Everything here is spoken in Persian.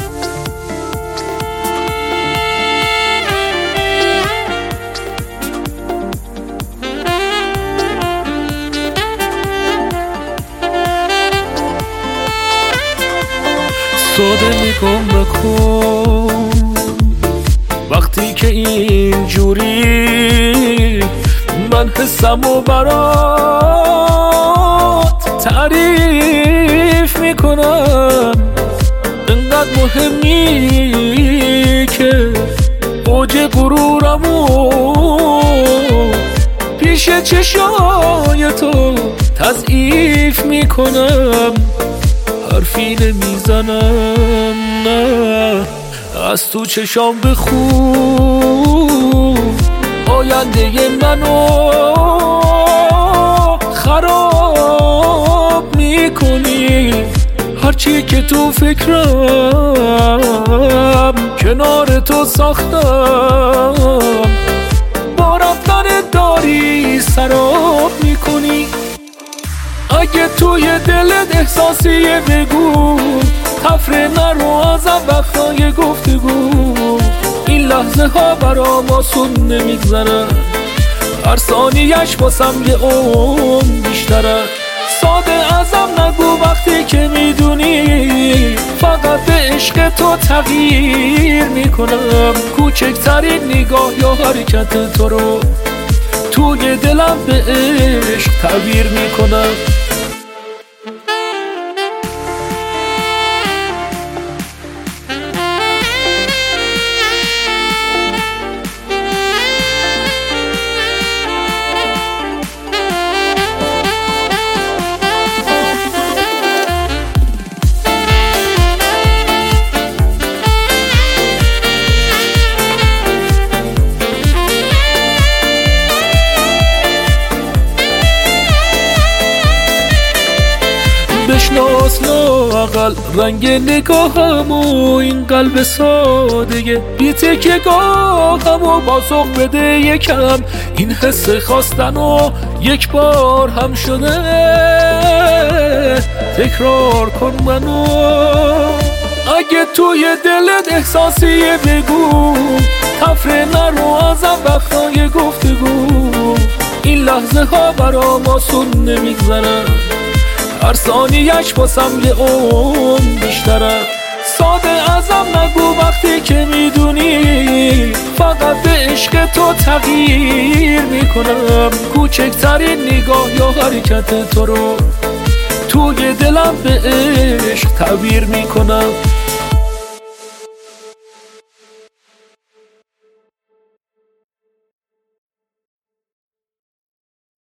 ساده نگام نکن وقتی که اینجوری من حسم و برات تعریف میکنم. انقدر مهمی که اوج غرورمو پیش چشای تو تضعیف میکنم. حرفی نمیزنم نه از تو چشام بخون آینده منو خراب میکنی. هرچی که تو فکرم کنار تو ساختم با رفتن داری سراب میکنی. اگه توی دلت احساسیه بگو تفره نرو ازم وقتای گفتگو. این لحظه ها برام آسون نمیگذره هر ثانیه‌اش واسم یه عمر بیشتره. ساده ازم نگو وقتی که میدونی فقط به عشق تو تغییر میکنم. کوچکترین نگاه یا حرکت تو رو توی دلم به عشق تعبیر میکنم. بشناس لااقل رنگ نگاهمو این قلب ساده بی تکیه‌گاهمو پاسخ بده یکم. این حس خواستنو یک بار هم شده تکرار کن منو. اگه توی دلت احساسیه بگو تفره نرو ازم وقتای گفتگو. این لحظه ها برام آسون نمیگذره هر ثانیه‌اش واسم یه عمر بیشتره. ساده ازم نگو وقتی که میدونی فقط به عشق تو تغییر میکنم. کوچکترین نگاه یا حرکت تو رو توی دلم به عشق تعبیر میکنم.